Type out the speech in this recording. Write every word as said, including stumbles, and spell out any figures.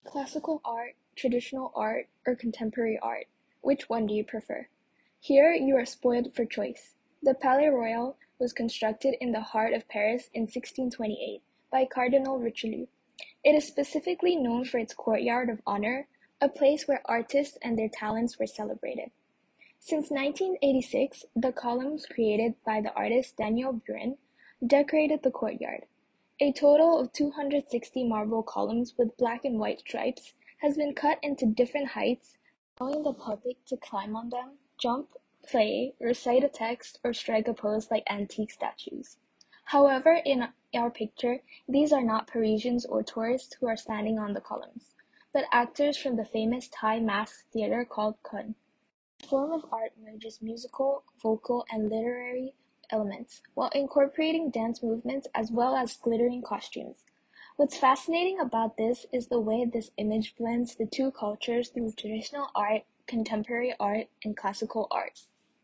Classical art, traditional art, or contemporary art? Which one do you prefer? Here you are spoiled for choice. The Palais Royal was constructed in the heart of Paris in sixteen twenty-eight by Cardinal Richelieu. It is specifically known for its courtyard of honor, a place where artists and their talents were celebrated. Since nineteen eighty-six, the columns created by the artist Daniel Buren decorated the courtyard. A total of two hundred sixty marble columns with black and white stripes has been cut into different heights, allowing the public to climb on them, jump, play, recite a text, or strike a pose like antique statues. However, in our picture, these are not Parisians or tourists who are standing on the columns, but actors from the famous Thai masked theater called Kun. This form of art merges musical, vocal, and literary elements, while incorporating dance movements as well as glittering costumes. What's fascinating about this is the way this image blends the two cultures through traditional art, contemporary art, and classical art.